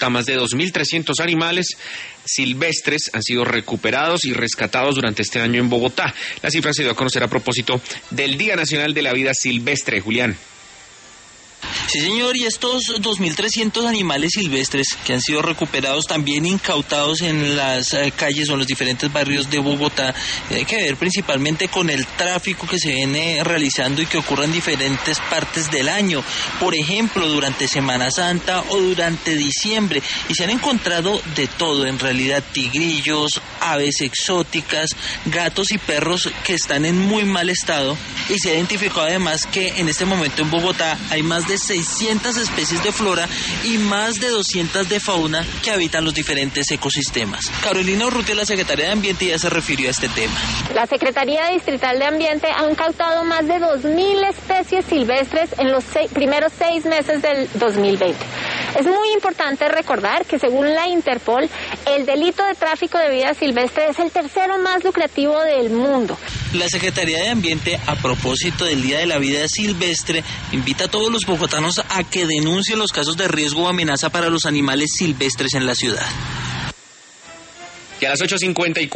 Bogotá, más de 2.300 animales silvestres han sido recuperados y rescatados durante este año en Bogotá. La cifra se dio a conocer a propósito del Día Nacional de la Vida Silvestre. Julián. Sí, señor, y estos 2.300 animales silvestres que han sido recuperados, también incautados en las calles o en los diferentes barrios de Bogotá, tiene que ver principalmente con el tráfico que se viene realizando y que ocurre en diferentes partes del año. Por ejemplo, durante Semana Santa o durante diciembre. Y se han encontrado de todo, en realidad, tigrillos, aves exóticas, gatos y perros que están en muy mal estado. Y se ha identificado además que en este momento en Bogotá hay más de 600 especies de flora y más de 200 de fauna que habitan los diferentes ecosistemas. Carolina Urrutia, la Secretaría de Ambiente, ya se refirió a este tema. La Secretaría Distrital de Ambiente ha incautado más de 2.000 especies silvestres en los primeros 6 meses del 2020. Es muy importante recordar que según la Interpol, el delito de tráfico de vida silvestre es el tercero más lucrativo del mundo. La Secretaría de Ambiente, a propósito del Día de la Vida Silvestre, invita a todos los bogotanos a que denuncien los casos de riesgo o amenaza para los animales silvestres en la ciudad. Y a las 8:54